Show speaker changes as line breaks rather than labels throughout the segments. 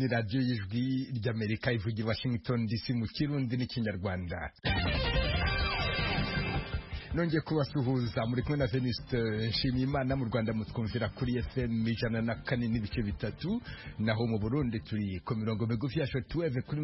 ni radiyo y'ijwi ry'Amerika ivugira i Washington DC mu Kirundi n'Ikinyarwanda. Nongeye kubasuhuza muri kumwe na Venuste Nshimiyimana. Mu Rwanda mutwumvira kuri FM 104.3, naho mu Burundi turi ku mirongo migufi ya shortwave kuri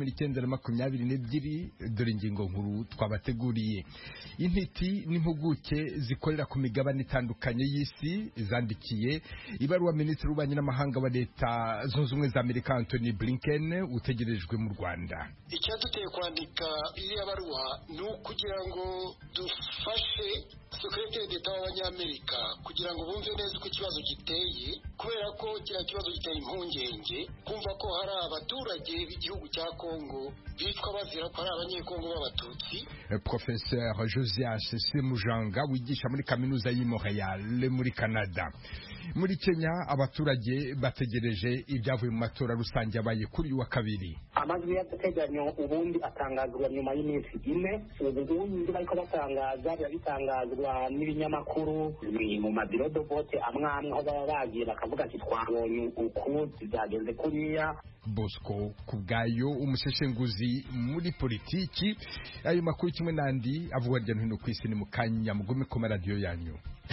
1922. Dore ingingo nkuru twabateguriye. Intiti n'impuguke zikorera ku migabane itandukanye y'isi zandikiye ibaruwa Minisitiri w'Ububanyi n'Amahanga wa Leta Zunze Ubumwe za Amerika Anthony Blinken utegerejwe mu Rwanda.
Icyaduteye kwandika iriya baruwa ni ukugira ngo dufashe Secretary d'Etat w'Abanyamerika kugira ngo bumve neza uko ikibazo giteye, kubera ko kiriya kibazo giteye impungenge kumva ko hari abaturage b'igihugu cya Kongo bitwa bazira ko ari abanyekongo b'abatutsi.
Professeur Josias Semujanga wigisha muri kaminuza y'i Montreal muri Canada. Muri Kenya abaturage bategereje ibyavuye mu matora rusange yabaye kuri wa kabiri.
Amajwi y'agateganyo ubundi atangazwa nyuma y'iminsi ine. Ubundi bariko batangaza bitangazwa n'ibinyamakuru mu mabiro de vote amwe aho baba bagiye bakavuga ati twabonye uku byagenze kuriya.
Bosco Kubwayo umuseshenguzi muri politiki. Ayo makuru kimwe n'andi avuga hirya no hino ku isi ni mu kanya mugume ku maradiyo yanyu.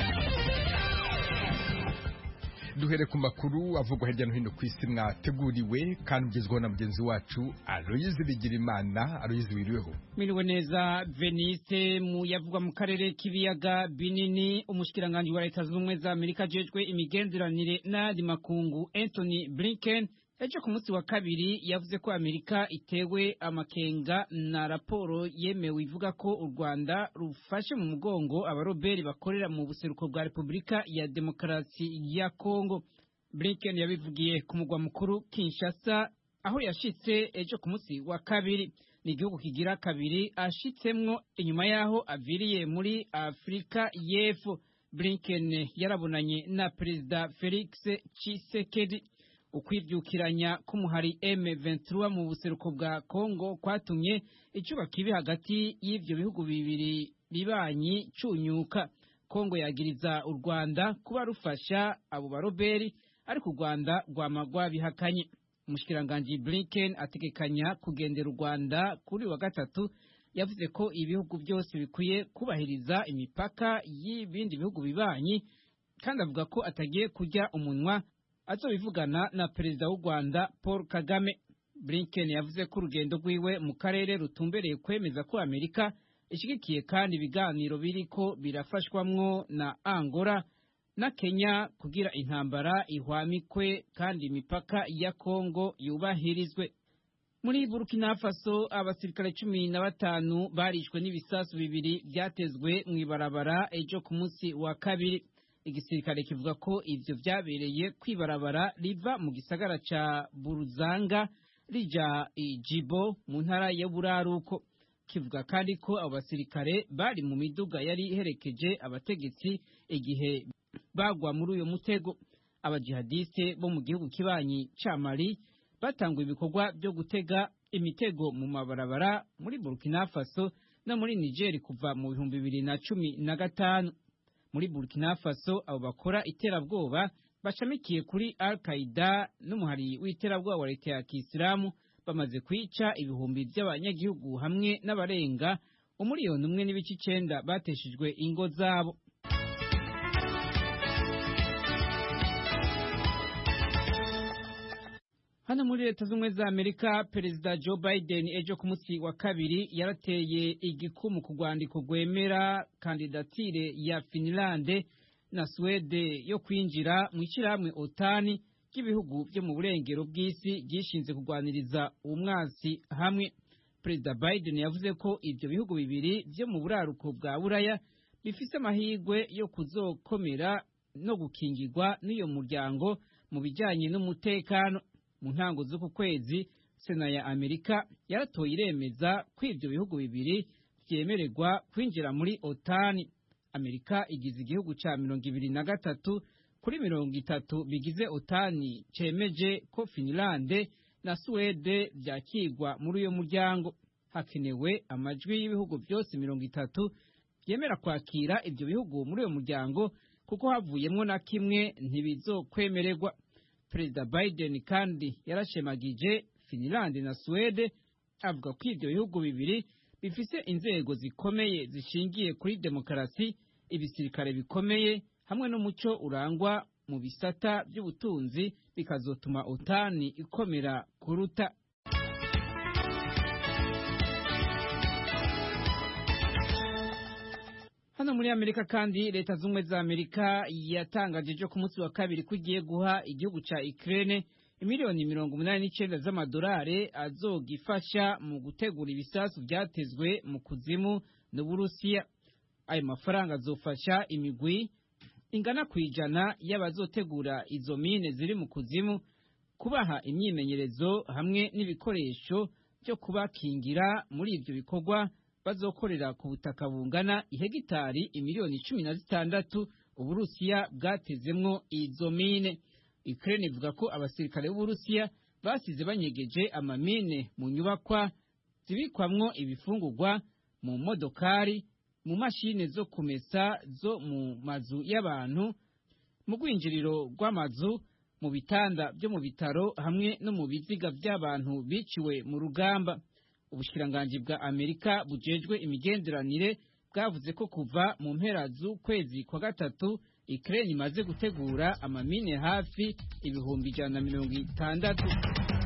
Duhere ku makuru avugwa hirya no hino ku isi mwateguriwe kandi ugezweho na mugenzi wacu Aloyizi Bigirimana. Aloyizi, wiriweho?
Miriwe neza Veniste. Mu yavugwa mu karere k'ibiyaga binini, umushikiranganje wa Leta Zunze Ubumwe za Amerika ajejwe imigenderanire n'andi makungu Anthony Blinken ejo ku munsi wa kabiri yavuze ko Amerika itewe amakenga na raporo yemewe ivuga ko u Rwanda rufashe mu mugongo abaroberi bakorera mu buseruko bwa Repubulika ya Demokarasi ya Kongo. Blinken yabivugiye ku mugwa mukuru Kinshasa aho yashitse ejo ku munsi wa kabiri. Ni igihugu kigira kabiri ashitsemwo inyuma yaho aviriye muri Afrika y'Epfo. Blinken yarabonanye na Perezida Felix Tshisekedi. Ukwibyukiranya k'umuhari M23 mu buseruko bwa Kongo kwatumye icuba kibi hagati y'ivyo bihugu bibiri bibanyi cunyuka. Kongo yagiriza u Rwanda kuba rufasha abo baroberi, ariko u Rwanda rwamagwa bihakanye. Umushikiranganje Blinken ategekanya kugendera u Rwanda kuri wa gatatu. Yavuze ko ibihugu byose bikwiye kubahiriza imipaka y'ibindi bihugu bibanyi, kandi avuga ko atagiye kujya umunwa azobivugana na Perezida w'u Rwanda Paul Kagame. Blinken yavuze ko urugendo rwiwe mu karere rutumbereye kwemeza ko Amerika ishigikiye kandi ibiganiro biriko birafashwamwo na Angola na Kenya kugira intambara ihwamikwe kandi imipaka ya Kongo yubahirizwe. Muri Burkina Faso abasirikare 15 barishwe n'ibisasu bibiri byatezwe mu ibarabara ejo ku munsi wa kabiri. Igisirikare kivuga ko ivyo vyabereye kwibarabara riva mu gisagara ca Buruzanga rija Ijibo mu ntara ya Buraruko. Kivuga kandi ko abo basirikare bari mu miduga yari iherekeje abategetsi igihe bagwa muri uyo mutego. Abajihadiste bo mu gihugu kibanyi ca Mali batanguye ibikorwa byo gutega imitego mu mabarabara muri Burkina Faso no muri Niger kuva mu 2015. Muri Burkina Faso abo bakora iterabwoba bashamikiye kuri Al-Qaeda n'umuhari w'iterabwoba wa Leta ya Kisilamu bamaze kwica ibihumbi by'abanyagihugu hamwe n'abarenga 1.9 bateshejwe ingo zabo. Hano muri Leta Zunze Ubumwe za Amerika, Perezida Joe Biden ejo ku munsi wa kabiri yarateye igikumu ku rwandiko rwemera kandidatire ya Finlande na Swede yo kwinjira mu ishyirahamwe OTAN ry'ibihugu byo mu burengero bw'isi gishinze kurwaniriza umwansi hamwe. Perezida Biden yavuze ko ibyo bihugu bibiri byo mu buraruko bwa Buraya bifise amahirwe yo kuzokomera no gukingirwa n'iyo muryango mu bijyanye n'umutekano. Mu ntango z'uku kwezi Sena ya Amerika yaratoye iremeza ko ibyo bihugu bibiri byemererwa kwinjira muri OTAN. Amerika igize igihugu ca 23 kuri 30 bigize OTAN cemeje ko Finlande na Swede byakigwa muri uyo muryango. Hakenewe amajwi y'ibihugu byose 30 yemera kwakira ibyo bihugu muri uyo muryango, kuko havuyemo na kimwe ntibizokwemererwa. Perezida Biden kandi yarashemagije Finland na Swede avuga ko ibyo bihugu bibiri bifise inzego zikomeye zishingiye kuri demokarasi, ibisirikare bikomeye hamwe n'umuco urangwa mu bisata by'ubutunzi bikazotuma OTAN ikomera kuruta. Hano muri Amerika kandi leta z'ubumwe za Amerika yatangaje ejo ku munsi wa kabiri ko igiye guha igihugu ca Ukraine miliyoni 89 z'amadolari azogifasha mu gutegura ibisasu byatezwe mu kuzimu n'Uburusiya. Ayo mafaranga azofasha imigwi ingana kwijana y'abazotegura izo mine ziri mu kuzimu kubaha imyimenyerezo hamwe n'ibikoresho byo kubakingira muri ibyo bikorwa bazokorera ku butaka bungana ihegitari miliyoni 16 Uburusiya bwatezemwo izo mine. Ukraine ivuga ko abasirikare b'Uburusiya basize banyegeje amamine mu nyubakwa zibikwamwo ibifungurwa, mu modokari, mu mashine zo kumesa zo mu mazu y'abantu, mu rwinjiriro rw'amazu, mu bitanda byo mu bitaro hamwe no mu biziga by'abantu biciwe mu rugamba. Ubushikiranganji bwa Amerika bujejwe imigenderanire bwavuze ko kuva mu mpera z'ukwezi kwa gatatu Ukraine imaze gutegura amamine hafi 160.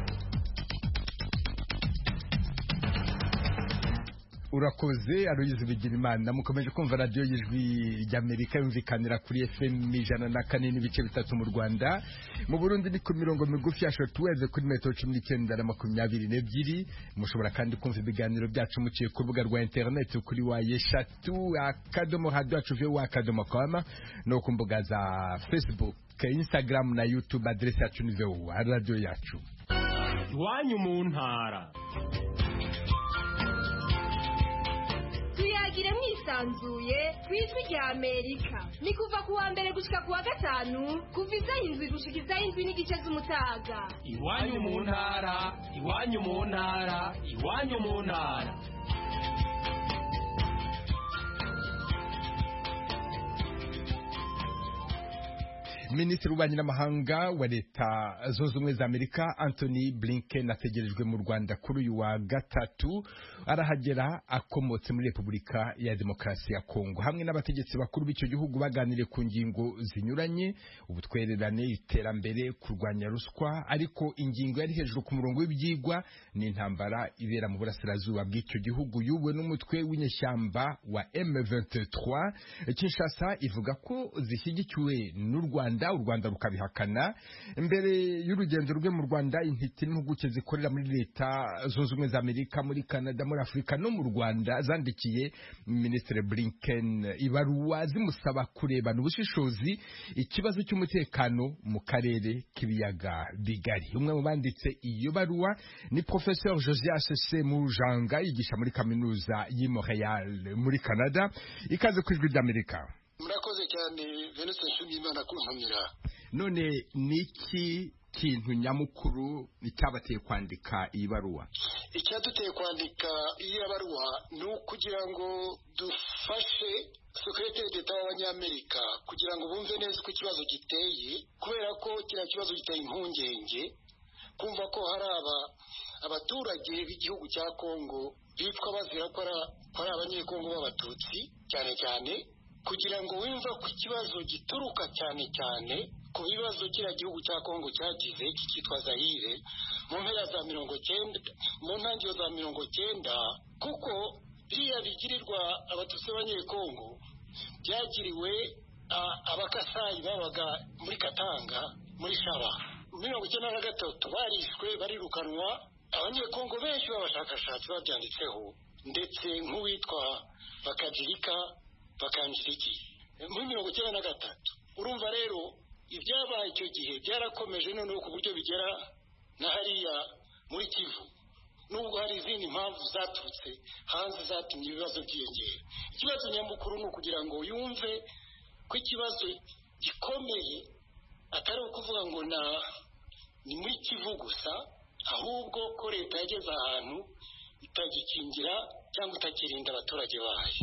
Urakoze Aloyize Bigirimana. Mukomeje kumva radio y'ijwi ry'Amerika yumvikanira kuri FM 104.3 mu Rwanda, mu Burundi ni ku mirongo migufi ya shortwave kuri metero 19 na 22. Mushobora kandi kumva ibiganiro byacu muciye ku rubuga rwa internet kuri wayeshatu@radio.com no ku mbuga za Facebook, Instagram na YouTube. Adresse yacu ni radio yacu.
Iwanyu mu ntara.
Tuyagire mwisanzuye kw'ijwi rya Amerika. Ni kuva ku wa mbere gushika ku wa gatanu kuva isaha 7 gushika isaha 7:30 z'umutaga.
Iwanyu mu ntara, iwanyu mu ntara, iwanyu mu ntara.
Minisitiri w'ububanyi n'amahanga wa Leta Zunze Ubumwe za Amerika Anthony Blinken ategerejwe mu Rwanda kuri uyu wa gatatu. Arahagera akomotse muri Repubulika ya Demokarasi ya Kongo hamwe n'abategetsi bakuru b'icyo gihugu baganire ku ngingo zinyuranye: ubutwererane, iterambere, kurwanya ruswa. Ariko ingingo yari hejuru ku murongo w'ibyigwa ni intambara ibera mu burasirazuba bw'icyo gihugu yuwe n'umutwe w'inyeshyamba wa M23. Kinshasa ivuga ko zishyigikiwe n'u Rwanda, u Rwanda rukabihakana. Mbere y'urugendo rwe mu Rwanda, intiti n'impuguke zikorera muri Leta Zunze Ubumwe za Amerika, muri Canada, muri Afurika no mu Rwanda zandikiye Minisitiri Blinken ibaruwa zimusaba kurebana ubushishozi ikibazo cy'umutekano mu karere k'ibiyaga bigari. Umwe mu banditse iyo baruwa ni Professeur Josias Semujanga, yigisha muri kaminuza y'i Montreal muri Canada. Ikaze ku ijwi ry'Amerika.
Murakoze cyane Venus Nshimiyimana kuntumira.
None niki kintu nyamukuru cyabateye kwandika iyi baruwa?
Icyaduteye kwandika iyi baruwa ni ukugira ngo dufashe Secretary d'Etat w'Abanyamerika kugira ngo bumve neza uko ikibazo giteye, kubera ko kiriya kibazo giteye impungenge kumva ko hari abaturage b'igihugu cya Kongo bitwa bazira ko ari abanyekongo b'abatutsi cyane cyane, kugira ngo wumve ko ikibazo gituruka cyane cyane ku bibazo kiriya gihugu cya Kongo cyagize cyitwa Zaire mu mpera za 90, mu ntangiriro za 90, kuko biriya bigirirwa abatutsi b'abanyekongo byagiriwe abakasayi babaga muri Katanga muri Shaba. 1993 barishwe barirukanwa, abanyekongo benshi b'abashakashatsi babyanditseho, ndetse nk'uwitwa Bakanjiriki muri 1993. Urumva rero ibyabaye icyo gihe byarakomeje noneho ku buryo bigera na hariya muri Kivu, nubwo hari izindi mpamvu zaturutse hanze zatumye ibibazo byiyongera. Ikibazo nyamukuru ni ukugira ngo yumve ko ikibazo gikomeye atari ukuvuga ngo ni muri Kivu gusa, ahubwo ko leta yageze ahantu itagikingira cyangwa itakirinda abaturage bayo.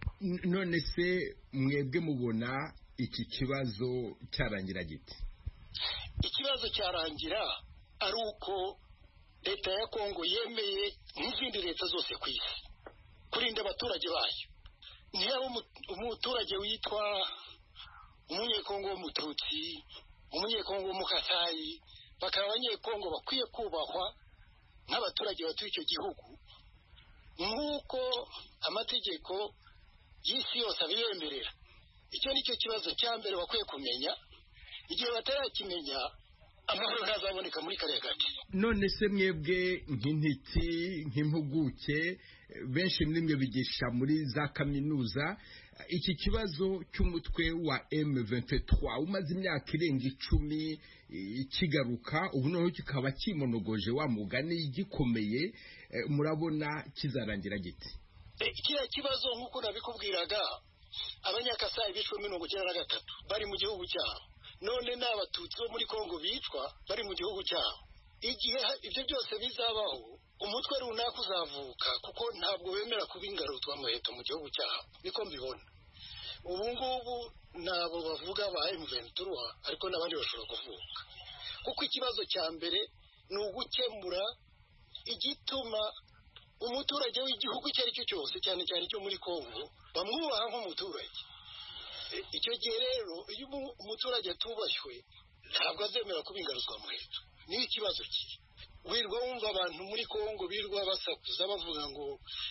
None se mwebwe mubona iki kibazo cyarangira gite?
ikibazo cyarangira ari uko leta ya Kongo yemeye n'izindi leta zose ku isi kurinda abaturage bayo. Niba umuturage witwa umunyekongo w'umututsi, umunyekongo w'umukasayi, bakaba abanyekongo bakwiye kubahwa nk'abaturage batuye icyo gihugu nk'uko amategeko y'isi yose abiyemerera. Icyo ni cyo kibazo cya mbere bakwiye kumenya. Igihe batarakimenya, amahoro ntazaboneka muri kariya gace.
None se mwebwe nk'intiti nk'impuguke benshi muri mwe bigisha muri za kaminuza, iki kibazo cy'umutwe wa M23 umaze imyaka irenga 10 kigaruka, ubu noneho kikaba kimonogoje wa mugani gikomeye, murabona kizarangira giti?
Kiriya kibazo nk'uko nabikubwiraga, abanyakasayi bishwe 93 bari mu gihugu cyabo, none n'abatutsi bo muri Kongo bicwa bari mu gihugu cyabo. Igihe ibyo byose bizabaho, umutwe runaka uzavuka, kuko ntabwo bemera kuba ingarutwa muheto mu gihugu cyabo, niko mbibona. Ubu ngubu nabo bavuga ba M23, ariko n'abandi bashobora kuvuka, kuko ikibazo cya mbere ni ugukemura igituma umuturage w'igihugu icyo ari cyo cyose, cyane cyane cyo muri Kongo, bamwubaha nk'umuturage. Icyo gihe rero iyo umuturage atubashywe, ntabwo azemera kuba ingaruzwa muheto. Ni ikibazo kiri. Wirwa wumva abantu muri Kongo birwa basakuza bavuga ngo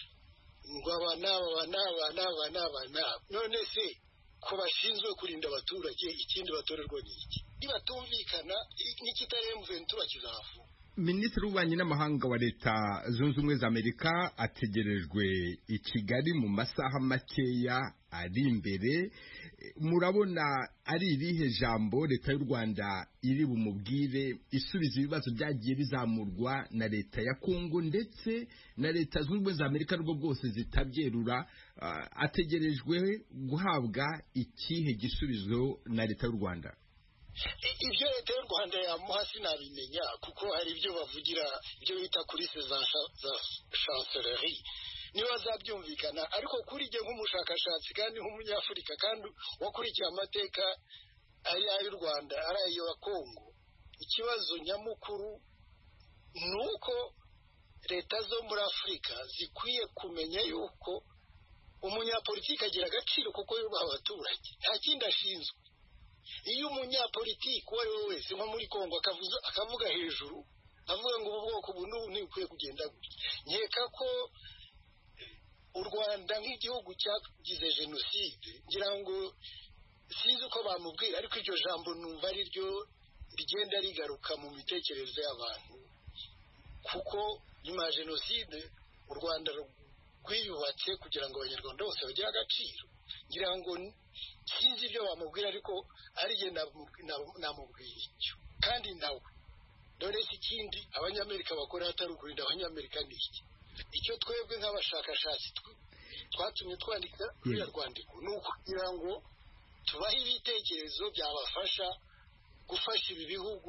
aba naba. None se ko bashinzwe kurinda abaturage, ikindi batorerwa n'iki? Nibatumvikana n'ikitari M23 kizafu.
Minisitiri w'Ububanyi n'Amahanga wa Leta Zunze Ubumwe za Amerika ategerejwe i Kigali mu masaha makeya ari imbere. Murabona ari irihe jambo Leta y'u Rwanda iri bumubwire isubiza ibibazo byagiye bizamurwa na Leta ya Kongo ndetse na Leta Zunze Ubumwe za Amerika rwo bwose zitabyerura? Ategerejwe guhabwa ikihe gisubizo na Leta y'u Rwanda?
Ibyo Leta y'u Rwanda yamuha sinabimenya, kuko hari ibyo bavugira, ibyo bita kuri za chancellerie, niba bazabyumvikana. Ariko kuri jye nk'umushakashatsi kandi nk'umunyafurika kandi wakurikiye amateka ay'u Rwanda ari ayo ya Kongo, ikibazo nyamukuru ni uko leta zo muri Afurika zikwiye kumenya yuko umunyapolitiki agira agaciro kuko yubaha abaturage, nta kindi ashinzwe. Iyo umunyapolitiki uwo ari we wese nko muri Kongo akavuga hejuru, avuga ngo ubu bwoko ubu n'ubu ntibukwiye kugenda gutya, nkeka ko u Rwanda nk'igihugu cyagize jenoside, ngira ngo sinzi uko bamubwira, ariko iryo jambo numva ari ryo rigenda rigaruka mu mitekerereze y'abantu, kuko nyuma ya jenoside u Rwanda rwiyubatse kugira ngo abanyarwanda bose bagire agaciro. Ngira ngo sinzi ibyo bamubwira, ariko ari jye namubwira icyo. Kandi nawe dore ikindi abanyamerika bakora hatari ukurinda abanyamerika ni iki? Icyo twebwe nk'abashakashatsi twatumye twandika ruriya rwandiko ni ukugira ngo tubahe ibitekerezo byabafasha gufasha ibi bihugu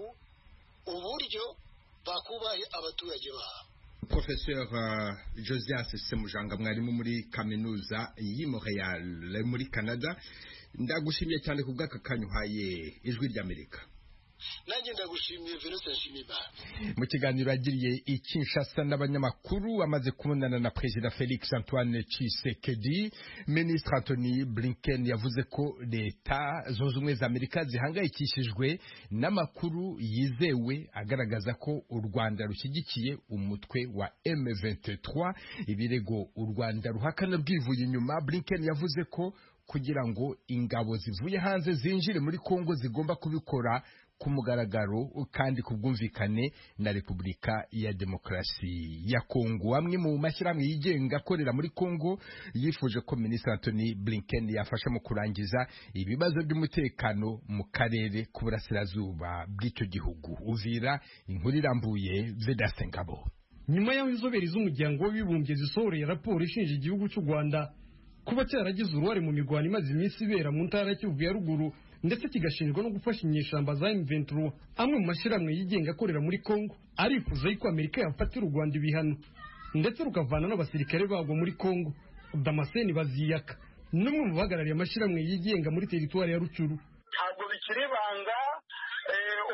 uburyo bakubahe abaturage babo.
Professeur Josias Semujanga, mwarimu muri kaminuza y'i Montreal muri Canada, ndagushimiye cyane ku bw'aka kanyu uhaye Ijwi ry'Amerika.
Nanjye ndagushimiye Venuste Nshimiyimana.
Mu kiganiro yagiriye i Kinshasa n'abanyamakuru amaze kubonana na Perezida Felix Antoine Tshisekedi, Minisitiri Anthony Blinken yavuze ko Leta Zunze Ubumwe za Amerika zihangayikishijwe n'amakuru yizewe agaragaza ko u Rwanda rushyigikiye umutwe wa M23, ibirego u Rwanda ruhakana bwivuye inyuma. Blinken yavuze ko kugira ngo ingabo zivuye hanze zinjire muri Kongo zigomba kubikora ku mugaragaro kandi ku bwumvikane na Repubulika ya Demokarasi ya Kongo. Amwe mu mashyirahamwe yigenga akorera muri Kongo yifuje ko Minisitiri Anthony Blinken yafasha mu kurangiza ibibazo by'umutekano mu karere k'uburasirazuba bw'icyo gihugu. Uvira, inkuru irambuye, Vedaste Ngabo.
Nyuma y'aho inzobere z'umuryango w'abibumbye zisohoreye raporo ishinja igihugu cy'u Rwanda kuba cyaragize uruhare mu mirwano imaze iminsi ibera mu ntara ya Kivu ya ruguru ndetse kigashinjwa no gufasha inyeshyamba za M23, amwe mu mashyirahamwe yigenga akorera muri Kongo arifuza yuko Amerika yafatira u Rwanda ibihano ndetse rukavana n'abasirikare bagwa muri Kongo. Damascene Baziyaka n'umwe mu bahagarariye amashyirahamwe yigenga muri teritwari ya Rucuru.
Ntabwo bikiri banga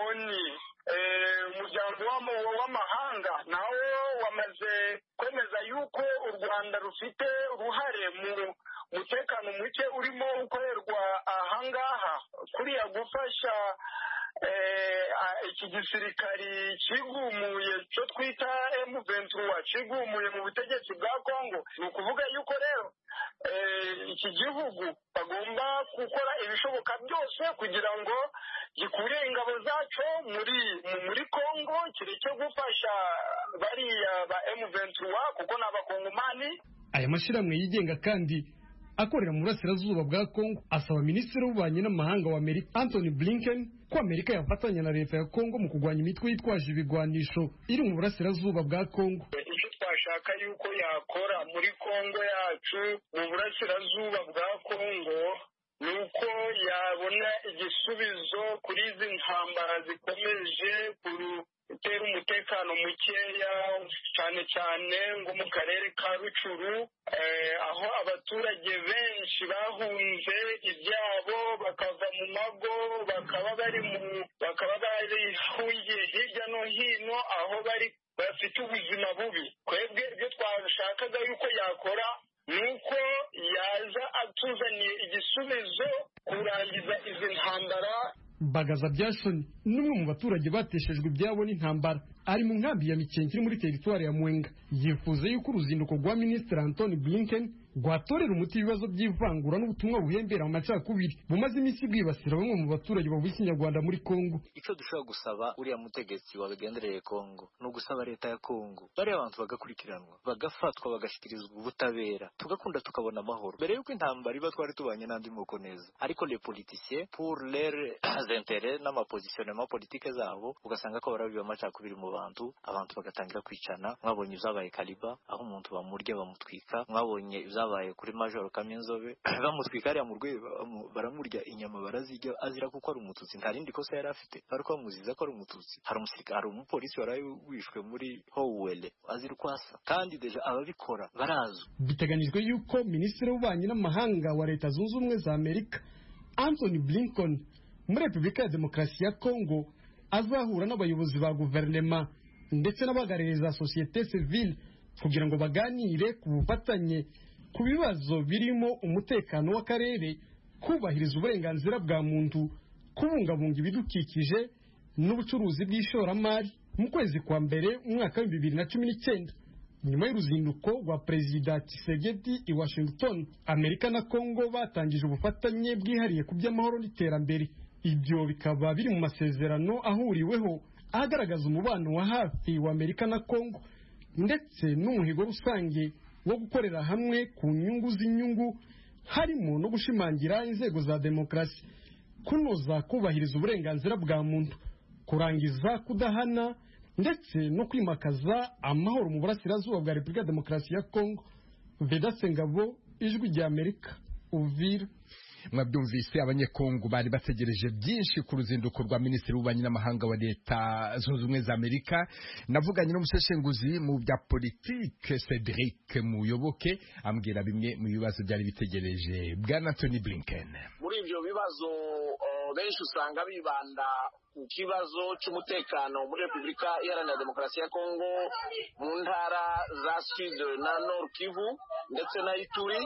bamaze kwemeza yuko u Rwanda rufite uruhare mu mutekano muke urimo ukorerwa ahangaha kuriya gufasha iki gisirikari kigumuye cyo twita M23 kigumuye mu butegetsi bwa Kongo. Ni ukuvuga yuko rero iki gihugu bagomba gukora ibishoboka byose kugira ngo gikure ingabo zacu muri Kongo, kireke gufasha bariya ba M23 kuko ni abakongomani.
Aya mashyirahamwe yigenga kandi akorera mu burasirazuba bwa Kongo asaba minisitiri w'ububanyi n'amahanga wa Amerika Anthony Blinken ko Amerika yafatanya na leta ya Kongo mu kurwanya imitwe yitwaje ibigwanisho iri mu burasirazuba bwa Kongo.
Icyo twashaka yuko yakora muri Kongo yacu mu burasirazuba bwa Kongo nuko yabona igisubizo kuri izi ntambara zikomeje gutera umutekano mukeya cyane cyane ngo mu karere ka Rucuru, aho abaturage benshi bahunze ibyabo bakava mu mago bakaba barihuye hirya no hino aho bari bafite ubuzima bubi. Twebwe ibyo twashakaga yuko yakora nuko yaza atuzaniye igisubizo kurangiza izi ntambara.
Bagaza Byashoni n'umwe mu baturage bateshejwe ibyabo n'intambara ari mu nkambi ya Mikenke iri muri teritwari ya Mwenga, yifuza yuko uruzinduko rwa Minisitiri Anthony Blinken rwatorera umuti ibibazo by'ivangura n'ubutumwa buhembera mu macakubiri bumaze iminsi bwibasira bamwe mu baturage bavuga ikinyarwanda muri Kongo.
Icyo dushobora gusaba uriya mutegetsi wabigendereye Kongo ni ugusaba leta ya Kongo bariya abantu bagakurikiranwa bagafatwa bagashyikirizwa ubutabera tugakunda tukabona amahoro. Mbere y'uko intambara iba twari tubanye n'andi moko neza, ariko les politiciens pour leurs intérêts n'amapositionnement politique zabo ugasanga ko barabiba amacakubiri mu bantu bagatangira kwicana. Mwabonye ibyabaye Kaliba aho umuntu bamurya bamutwika, mwabonye ibyabaye kuri Major Kaminzobe bamutwika ariya mu rwego baramurya inyama barazirya azira kuko ari umututsi, nta rindi kosa yari afite ariko bamuziza ko ari umututsi. Hari umusirikare hari umupolisi waraye wishwe muri Howell azira kwasa, kandi deja ababikora barazwi.
Biteganijwe yuko Minisitiri w'ububanyi n'amahanga wa Leta Zunze Ubumwe za Amerika Anthony Blinken muri Repubulika ya Demokarasi ya Kongo azahura n'abayobozi ba guverinoma ndetse n'abahagarariye za societe civile kugira ngo baganire ku bufatanye ku bibazo birimo umutekano w'akarere, kubahiriza uburenganzira bwa muntu, kubungabunga ibidukikije n'ubucuruzi bw'ishoramari. Mu kwezi kwa mbere umwaka wa 2019 nyuma y'uruzinduko rwa Perezida Tshisekedi i Washington, Amerika na Kongo batangije ubufatanye bwihariye ku by'amahoro n'iterambere. Ibyo bikaba biri mu masezerano ahuriweho agaragaza umubano wa hafi wa Amerika na Kongo ndetse n'umuhigo rusange wo gukorera hamwe ku nyungu harimo no gushimangira inzego za demokarasi, kunoza kubahiriza uburenganzira bwa muntu, kurangiza kudahana ndetse no kwimakaza amahoro mu burasirazuba bwa Repubulika ya Demokarasi ya Kongo. Vedaste Ngabo, Ijwi rya Amerika, Uvira.
Mwabyumvise abanyekongo bari bategereje byinshi ku ruzinduko rwa Minisitiri w'ububanyi n'amahanga wa Leta Zunze Ubumwe za Amerika. Navuganye n'umuseshenguzi mu bya politike Cedric Muyoboke ambwira bimwe mu bibazo byari bitegereje Bwana Anthony Blinken.
Muri ibyo bibazo benshi usanga bibanda ku kibazo cy'umutekano muri Repubulika Iharanira Demokarasi ya Kongo mu ntara za Sud na Nord Kivu ndetse na Ituri.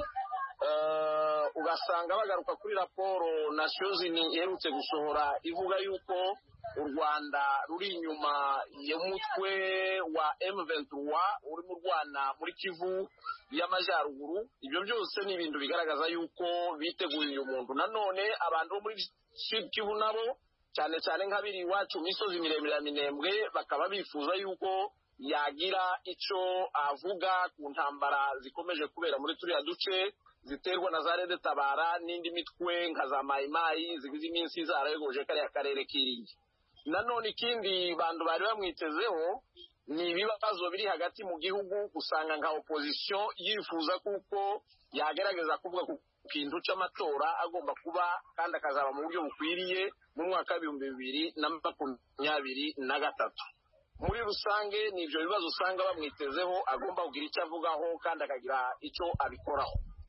Ugasanga bagaruka kuri raporo Nations Unies iherutse gusohora ivuga yuko u Rwanda ruri inyuma y'umutwe wa M23 uri mu Rwanda muri Kivu y'Amajyaruguru. Ibyo byose ni ibintu bigaragaza yuko biteguye umuntu. Nanone abantu muri Sud Kivu nabo cyane cyane nk'abiri iwacu misozi miremire ya Minembwe bakaba bifuza yuko yagira icyo avuga ku ntambara zikomeje kubera muri turiya duce ziterwa na za Red Tabara n'indi mitwe nka za Mayimayi zigize iminsi zarayegoje kariya karere kiringi. Nanone ikindi bantu bari bamwitezeho ni ibibazo biri hagati mu gihugu, usanga nka opposition yifuza kuko yagerageza kuvuga ku kintu cy'amatora agomba kuba kandi akazaba mu buryo bukwiriye mu mwaka wa 2023. Muri rusange ni ibyo bibazo usanga bamwitezeho agomba kugira icyo avugaho kandi akagira icyo abikoraho.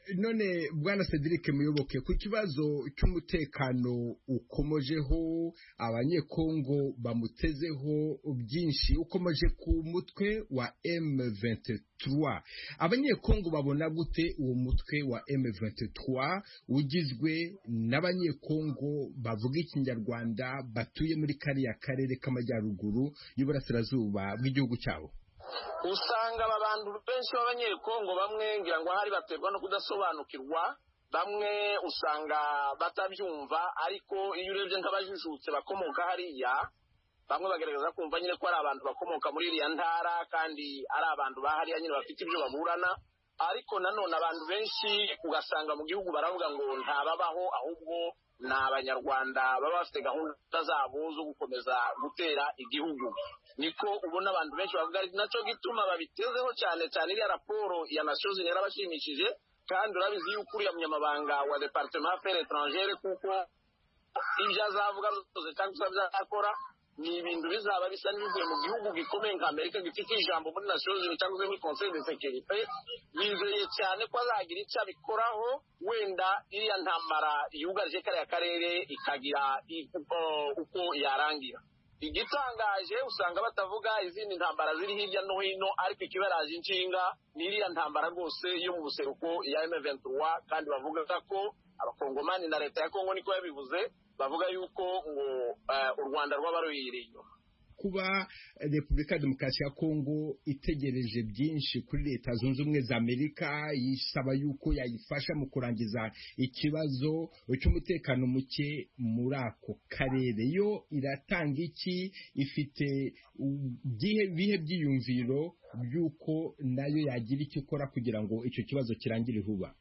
none bwana Cedric Muyoboke, ku kibazo cy'umutekano ukomojeho abanyekongo bamutezeho byinshi, ukomeje ku mutwe wa M23, abanyekongo babona gute uwo mutwe wa M23 ugizwe n'abanyekongo bavuga ikinyarwanda batuye muri kariya karere k'amajyaruguru y'uburasirazuba bw'igihugu cyabo?
Usanga aba bantu benshi b'abanyekongo bamwe ngira ngo hari baterwa no kudasobanukirwa, bamwe usanga batabyumva, ariko iyo urebye nk'abajijutse bakomoka hariya, bamwe bagerageza kumva nyine ko ari abantu bakomoka muri iriya ntara kandi ari abantu bahariya nyine bafite ibyo baburana, ariko nanone abantu benshi ugasanga mu gihugu baravuga ngo ntababaho, ahubwo ni abanyarwanda baba bafite gahunda zabo zo gukomeza gutera igihugu. Niko ubona abantu benshi bavuga, ari nacyo gituma babitezeho cyane cyane iriya raporo ya Nations Unies yarabashimishije, kandi urabizi yuko uriya munyamabanga wa Departement Affaires Étrangères kuko ibyo azavuga zose cyangwa azakora ni ibintu bizaba bisa n'ibivuye mu gihugu gikomeye nka Amerika gifite ijambo muri Nations Unies cyangwa muri Conseil de Sécurité, bizeye cyane ko azagira icyo abikoraho, wenda iriya ntambara yugarije kariya karere ikagira uko yarangira. Igitangaje usanga batavuga izindi ntambara ziri hirya no hino, ariko ikibaraje inshinga ni iriya ntambara rwose yo mu buseruko ya M23, kandi bavuga ko abakongomani na leta ya Kongo niko yabivuze, bavuga yuko ngo u Rwanda rw'abaruyiriye inyuma.
Kuba Repubulika Demokarasi ya Kongo itegereje byinshi kuri Leta Zunze Ubumwe za Amerika, yisaba yuko yayifasha mu kurangiza ikibazo cy'umutekano muke muri ako karere, yo iratanga iki? Ifite bihe byiyumviro by'uko nayo yagira icyo ikora kugira ngo icyo kibazo kirangire vuba?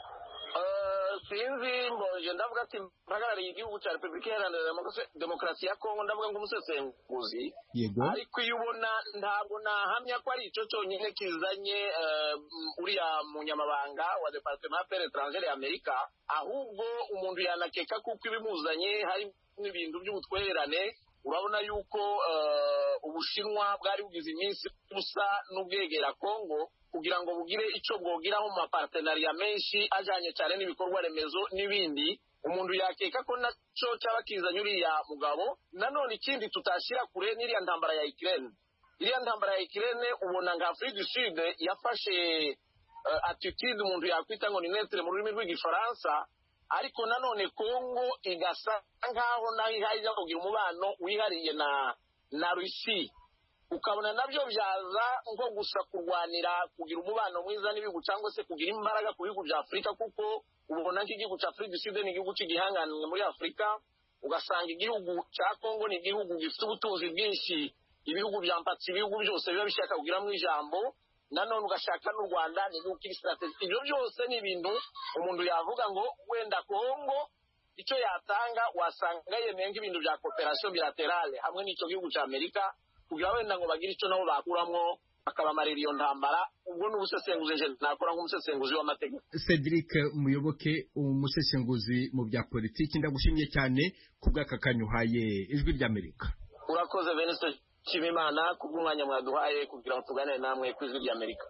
Sinzi mbonje ndavuga ati mpagarariye igihugu cya Repubulika Iharanira Demokarasi ya Kongo, ndavuga nk'umusesenguzi, ariko iyo ubona ntabwo nahamya ko ari icyo cyonyine kizanye uriya munyamabanga wa Departement Affaires Étrangères ya Amerika, ahubwo umuntu yanakeka kuko ibimuzanye hari n'ibintu by'ubutwererane. Urabona yuko Ubushinwa bwari bugize iminsi busa n'ubwegera Kongo kugira ngo bugire icyo bwogiraho mu mapartenariya menshi ajyanye cyane n'ibikorwa remezo n'ibindi. Umuntu yakeka ko nacyo cyaba kizanye uriya mugabo. Nanone ikindi tutashyira kure n'iriya ntambara ya Ukraine. Iriya ntambara ya Ukraine ubona nka Afrique du Sud yafashe attitude umuntu yakwita ngo ni neutre mu rurimi rw'igifaransa, ariko nanone Kongo igasa nkaho naho ihajya kugira umubano wihariye na Russia, ukabona nabyo byaza nko gusa kurwanira kugira umubano mwiza n'ibihugu cyangwa se kugira imbaraga ku bihugu bya Afurika, kuko ubona nk'igihugu cya Afrique du Sud ni igihugu cy'igihanganwe muri Afurika, ugasanga igihugu cya Kongo ni igihugu gifite ubutunzi bwinshi, ibihugu bya mpatsi, ibihugu byose biba bishaka kugiramo ijambo, nanone ugashaka n'u Rwanda ni igihugu kiri strategic. Ibyo byose ni ibintu umuntu yavuga ngo wenda Kongo icyo yatanga wasanga yemeye nk'ibintu bya cooperation bilaterale hamwe n'icyo gihugu cya Amerika, kugira wenda ngo bagire icyo nabo bakuramwo akabamarira iyo ntambara. Ubwo n'ubusesenguzi nje nakora nk'umusesenguzi w'amategeko.
Cedric Muyoboke, umusesenguzi mu bya politiki, ndagushimiye cyane kubw'aka kanyuhaye Ijwi ry'Amerika.
Urakoze Veniste Chimimana kubw'umwanya mwaduhaye kugira ngo tuganire namwe ku Ijwi ry'Amerika.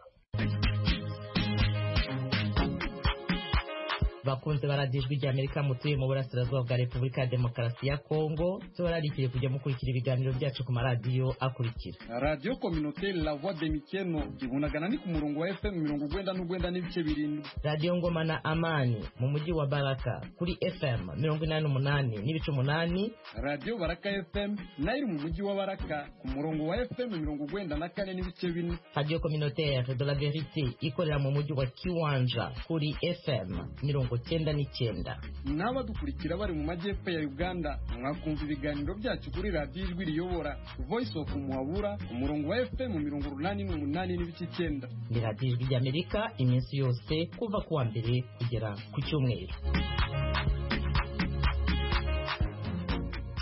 Bakunze baradiyo Ijwi ry'Amerika mutuye mu burasirazuba bwa Repubulika ya Demokarasi ya Kongo, tubararikiye kujya mukurikira ibiganiro byacu ku maradiyo akurikira:
Radio Communautaire La Voix de Mikeno ibunagana ni ku murongo wa FM 99.7,
Radio Ngoma na Amani mu mujyi wa Baraka kuri FM 88.8,
Radio Baraka FM nayo mu mujyi wa Baraka ku murongo wa FM 94.4,
Radio Communautaire de la Vérité ikorera mu mujyi wa Kiwanja kuri FM 99.
N'abadukurikira bari mu majyepfo ya Uganda mwakumva ibiganiro byacu kuri Radio Ijwi riyobora Voice of Muhabura ku murongo wa FM 88.9.
Ni Radio Ijwi ry'Amerika iminsi yose kuva kuwa mbere kugera ku cyumweru.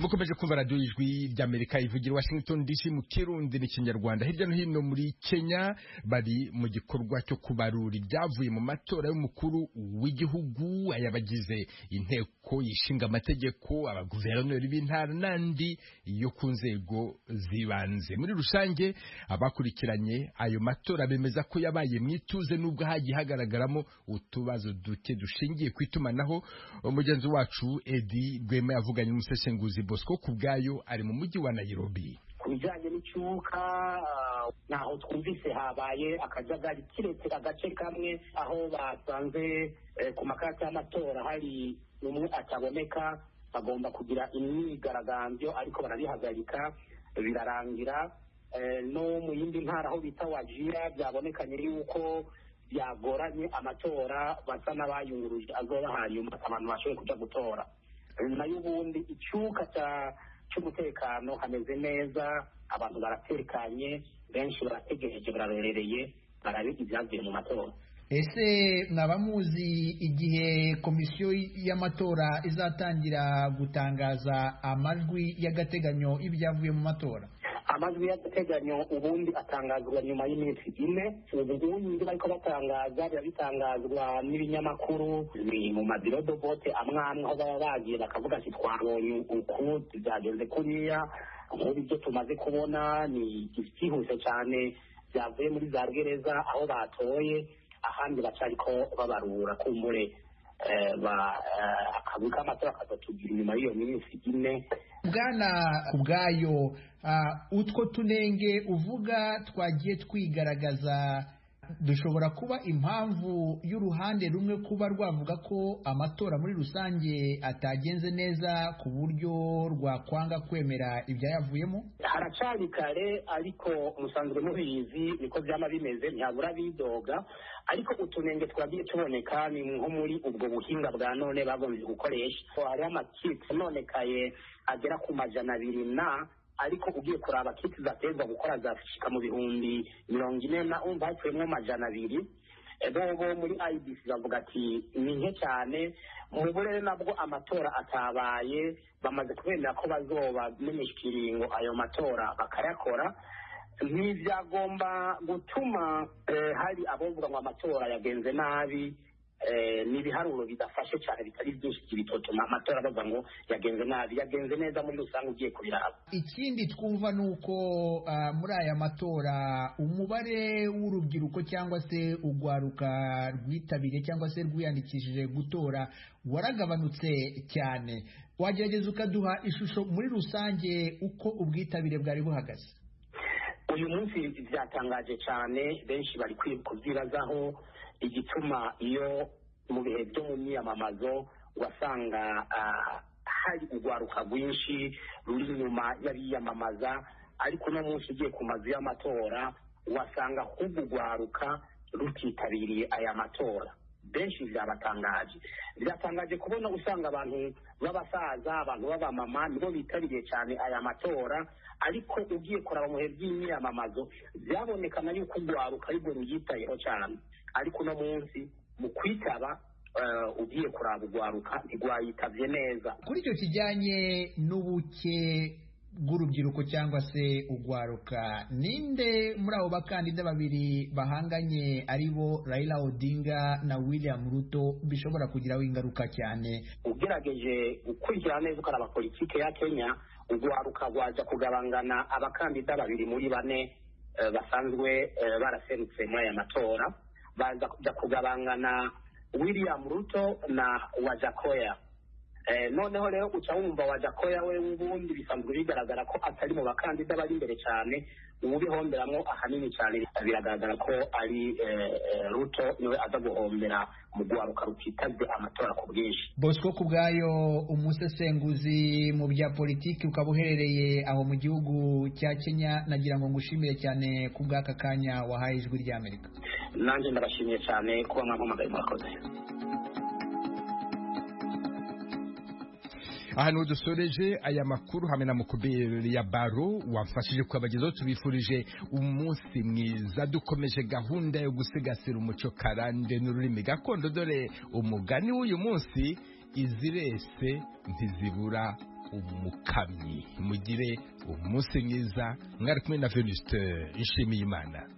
mukomeje kumva radiyo y'ijwi ry'Amerika ivugira Washington DC mu Kirundi n'Ikinyarwanda. Hirya no hino muri Kenya bari mu gikorwa cyo kubarura ibyavuye mu matora y'umukuru w'igihugu, ayabagize inteko yishinga amategeko, abaguverineri b'intara n'andi yo ku nzego zibanze. Muri rusange abakurikiranye ayo matora bemeza ko yabaye mwituze nubwo hagiye hagaragaramo utubazo duke dushingiye ku itumanaho. Umugenzi wacu Edi Rwema yavuganye n'umusesenguzi Bosco Kubwayo ari mu mujyi wa Nairobi.
Ku bijyanye n'icyuka naho twumvise habaye akajagari kiretse agace kamwe aho basanze ku makarita y'amatora hari umwe ataboneka, bagomba kugira imyigaragambyo ariko barabihagarika birarangira. No mu yindi ntara aho bita Wajir byabonekanye yuko byagoranye amatora basa n'abayunguruje azoba hanyuma abantu bashoboye kuja gutora. Nayo ubundi icyuka cy'umutekano hameze neza, abantu baratekanye, benshi barategereje bararorereye barabiga ibyavuye mu matora.
Ese mwaba muzi igihe komisiyo y'amatora izatangira gutangaza amajwi y'agateganyo y'ibyavuye mu matora?
Amajwi y'agateganyo ubundi atangazwa nyuma y'iminsi 4. Ubundi bariko batangaza bitangazwa n'ibinyamakuru mu mabiro de vote amwe aho baba bagiye bakavuga ati twabonye uku byagenze kuriya. Nk'ubu ibyo tumaze kubona ni ikihuse cyane byavuye muri za gereza aho batoye, ahandi bacariko babarura kumbure akazi k'amatora kazatugira inyuma y'iyo minsi 4.
Bwana Kubwayo, utwo tunenge uvuga twagiye twigaragaza dushobora kuba impamvu y'uruhande rumwe kuba rwavuga ko amatora muri rusange atagenze neza ku buryo rwakwanga kwemera ibyayavuyemo?
Haracari kare ariko musanzwe mubizi niko byama bimeze, ntabura bidoga, ariko utunenge twagiye tuboneka ni nko muri ubwo buhinga bwa none bagombye gukoresha. Hariho amakiti nonekaye agera ku 200 ariko ugiye kuraba kiti zatezwa gukora zashika mu bihumbi 40 na umva hapfuyemo 200. Bobo muri IBC bavuga ati ni nke cyane. Mu burere nabwo amatora atabaye bamaze kubemera ko bazoba menyeshikiringo ayo matora bakayakora. Ntibyagomba gutuma hari abovuga ngo amatora yagenze nabi. Ni ibiharuro bidafashe cyane bitari byinshi bitotuma amatora bavuga ngo yagenze nabi. Yagenze neza muri rusange ugiye kubiraba.
Ikindi twumva nuko muri aya matora umubare w'urubyiruko cyangwa se ugwaruka rwitabiriye cyangwa se rwiyandikishije gutora waragabanutse cyane. Wagerageza ukaduha ishusho muri rusange uko ubwitabire bwari buhagaze?
Uyu munsi byatangaje cyane, benshi bari kubyibazaho igituma iyo mu bihe byo mu myamamazo wasanga hari urwaruka rwinshi ruri inyuma y'abiyamamaza, ariko no munsi ugiye ku mazu y'amatora wasanga ahubwo urwaruka rutitabiriye aya matora. Benshi byatangaje kubona usanga abantu b'abasaza, abantu b'abamama nibo bitabiriye cyane aya matora, ariko ugiye kuraba mu bihe by'imyamamazo byabonekana yuko urwaruka aribwo ruyitayeho cyane. Ariko no munsi mu kwitaba ugiye kuraba urwaruka ntigwayitabye neza.
Kuri icyo kijyanye n'ubuke bw'urubyiruko cyangwa se urwaruka, ninde muri abo bakandida babiri bahanganye aribo Raila Odinga na William Ruto bishobora kugiraho ingaruka cyane?
Ugerageje gukurikira neza ukaraba politike ya Kenya, urwaruka rwaza kugabangana abakandida babiri muri 4 basanzwe baraserutse muri aya matora. Baza kuja kugabangana William Ruto na Wajakoya. Noneho rero uca wumva Wajakoya we ubundi bisanzwe bigaragara ko atari mu bakandida bari imbere cyane, ubihomberamo ahanini cyane biragaragara ko ari Ruto niwe aza guhombera mu rwaruka rutitabye amatora ku bwinshi.
Bosco Kubwayo, umusesenguzi mu bya politiki ukaba uherereye aho mu gihugu cya Kenya, nagira ngo ngushimire cyane ku bw'aka kanya wahaye ijwi ry'Amerika.
Nanjye ndabashimiye cyane kuba mwampamagaye, murakoze.
Ahantu dusoreje aya makuru hamwe na Mukubiri ya Baro wamfashije kubagezaho, tubifurije umunsi mwiza dukomeje gahunda yo gusigasira umuco karande n'ururimi gakondo. Dore umugani w'uyu munsi: izirese ntizibura umukamyi. Mugire umunsi mwiza, mwari kumwe na Venuste Nshimiyimana.